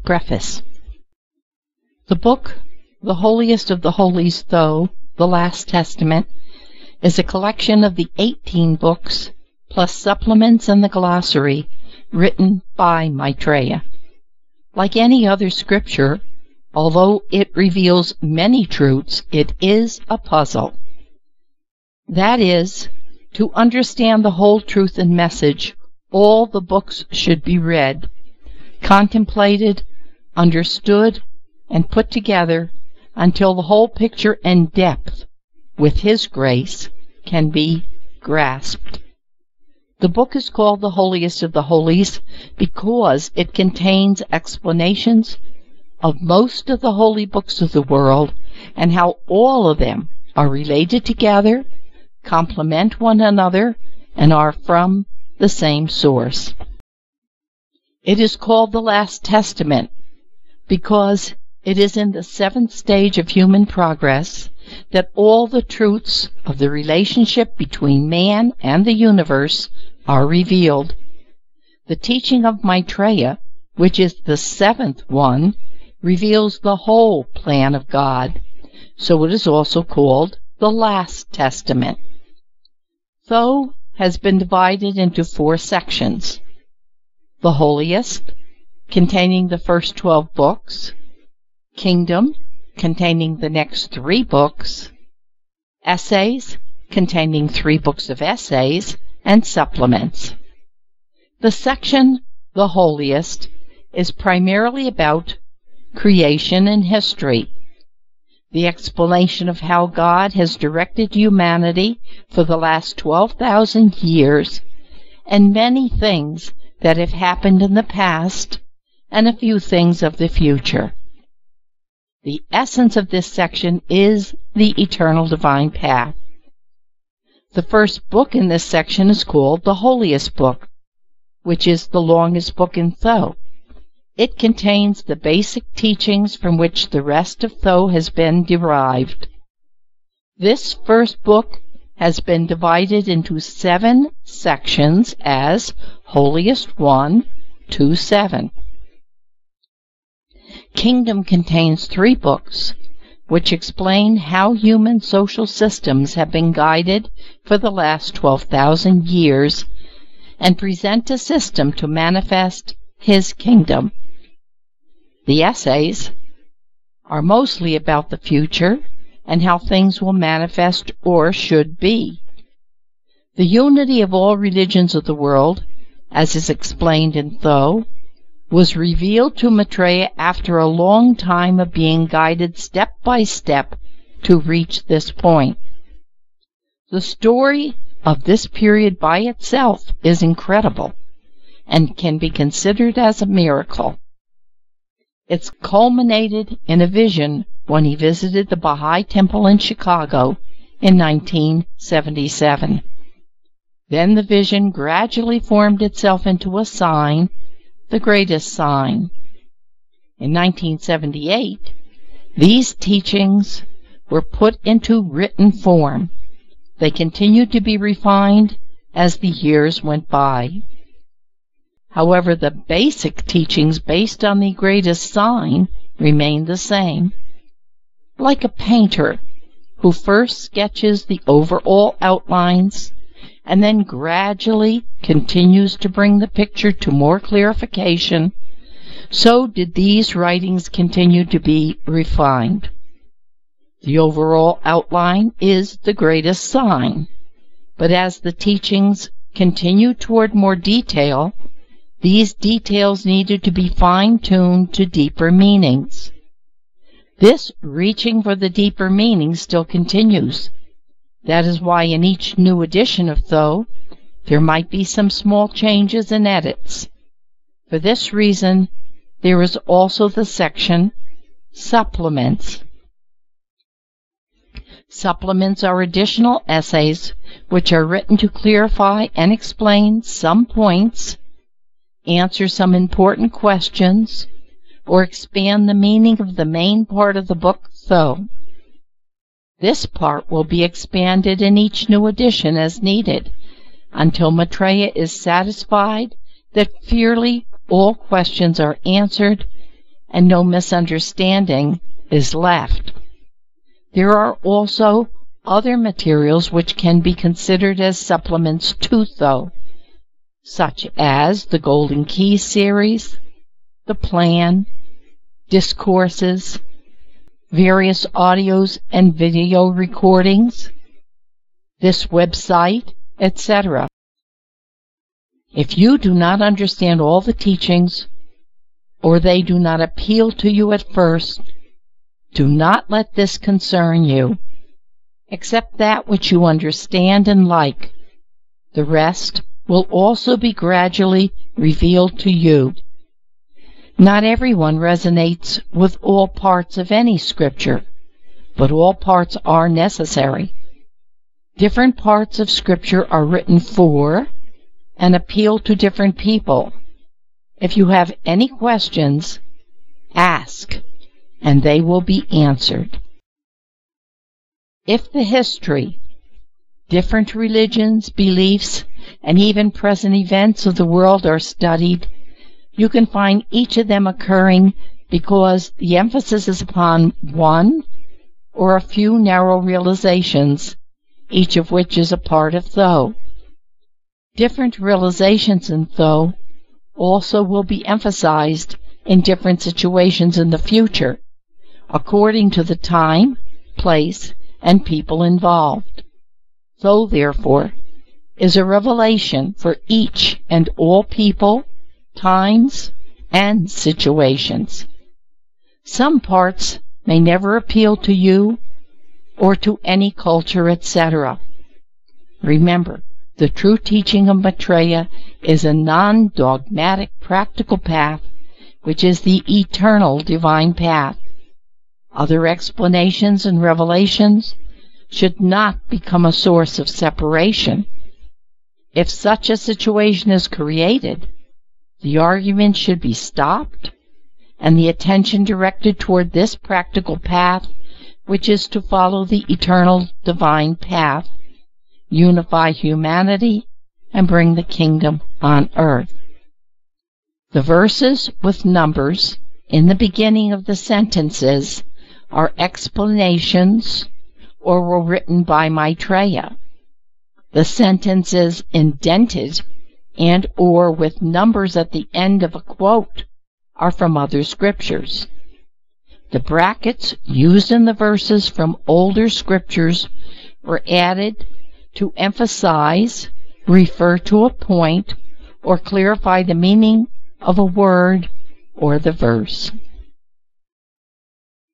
Preface. The book, The Holiest of the Holies, Though, The Last Testament, is a collection of the 18 books, plus supplements and the glossary, written by Maitreya. Like any other scripture, although it reveals many truths, it is a puzzle. That is, to understand the whole truth and message, all the books should be read, contemplated, understood, and put together until the whole picture and depth, with His grace, can be grasped. The book is called The Holiest of the Holies because it contains explanations of most of the holy books of the world and how all of them are related together, complement one another, and are from the same source. It is called the Last Testament because it is in the 7th stage of human progress that all the truths of the relationship between man and the universe are revealed. The teaching of Maitreya, which is the 7th one, reveals the whole plan of God, so it is also called the Last Testament. Though has been divided into 4 sections: the Holiest, containing the first 12 books; Kingdom, containing the next 3 books; Essays, containing 3 books of essays; and supplements. The section, The Holiest, is primarily about creation and history, the explanation of how God has directed humanity for the last 12,000 years, and many things that have happened in the past, and a few things of the future. The essence of this section is the eternal divine path. The first book in this section is called the Holiest Book, which is the longest book in Though. It contains the basic teachings from which the rest of Though has been derived. This first book has been divided into 7 sections as Holiest 1 to 7. Kingdom contains 3 books, which explain how human social systems have been guided for the last 12,000 years and present a system to manifest His kingdom. The essays are mostly about the future and how things will manifest or should be. The unity of all religions of the world, as is explained in Though, was revealed to Maitreya after a long time of being guided step by step to reach this point. The story of this period by itself is incredible and can be considered as a miracle. It's culminated in a vision when he visited the Baha'i Temple in Chicago in 1977. Then the vision gradually formed itself into a sign, the greatest sign. In 1978, these teachings were put into written form. They continued to be refined as the years went by. However, the basic teachings based on the greatest sign remain the same. Like a painter who first sketches the overall outlines and then gradually continues to bring the picture to more clarification, so did these writings continue to be refined. The overall outline is the greatest sign, but as the teachings continue toward more detail, these details needed to be fine-tuned to deeper meanings. This reaching for the deeper meanings still continues. That is why in each new edition of Though, there might be some small changes and edits. For this reason, there is also the section Supplements. Supplements are additional essays which are written to clarify and explain some points, answer some important questions, or expand the meaning of the main part of the book Though. This part will be expanded in each new edition as needed, until Maitreya is satisfied that fairly all questions are answered and no misunderstanding is left. There are also other materials which can be considered as supplements to Though, such as the Golden Key series, the Plan, discourses, various audios and video recordings, this website, etc. If you do not understand all the teachings, or they do not appeal to you at first, do not let this concern you. Accept that which you understand and like. The rest will also be gradually revealed to you. Not everyone resonates with all parts of any scripture, but all parts are necessary. Different parts of scripture are written for and appeal to different people. If you have any questions, ask, and they will be answered. If the history, different religions, beliefs, and even present events of the world are studied, you can find each of them occurring because the emphasis is upon one or a few narrow realizations, each of which is a part of Though. Different realizations in Though also will be emphasized in different situations in the future, according to the time, place, and people involved. Though, therefore, is a revelation for each and all people, times, and situations. Some parts may never appeal to you or to any culture, etc. Remember, the true teaching of Maitreya is a non-dogmatic practical path, which is the eternal divine path. Other explanations and revelations should not become a source of separation. If such a situation is created, the argument should be stopped and the attention directed toward this practical path, which is to follow the eternal divine path, unify humanity, and bring the kingdom on earth. The verses with numbers in the beginning of the sentences are explanations or were written by Maitreya. The sentences indented and or with numbers at the end of a quote are from other scriptures. The brackets used in the verses from older scriptures were added to emphasize, refer to a point, or clarify the meaning of a word or the verse.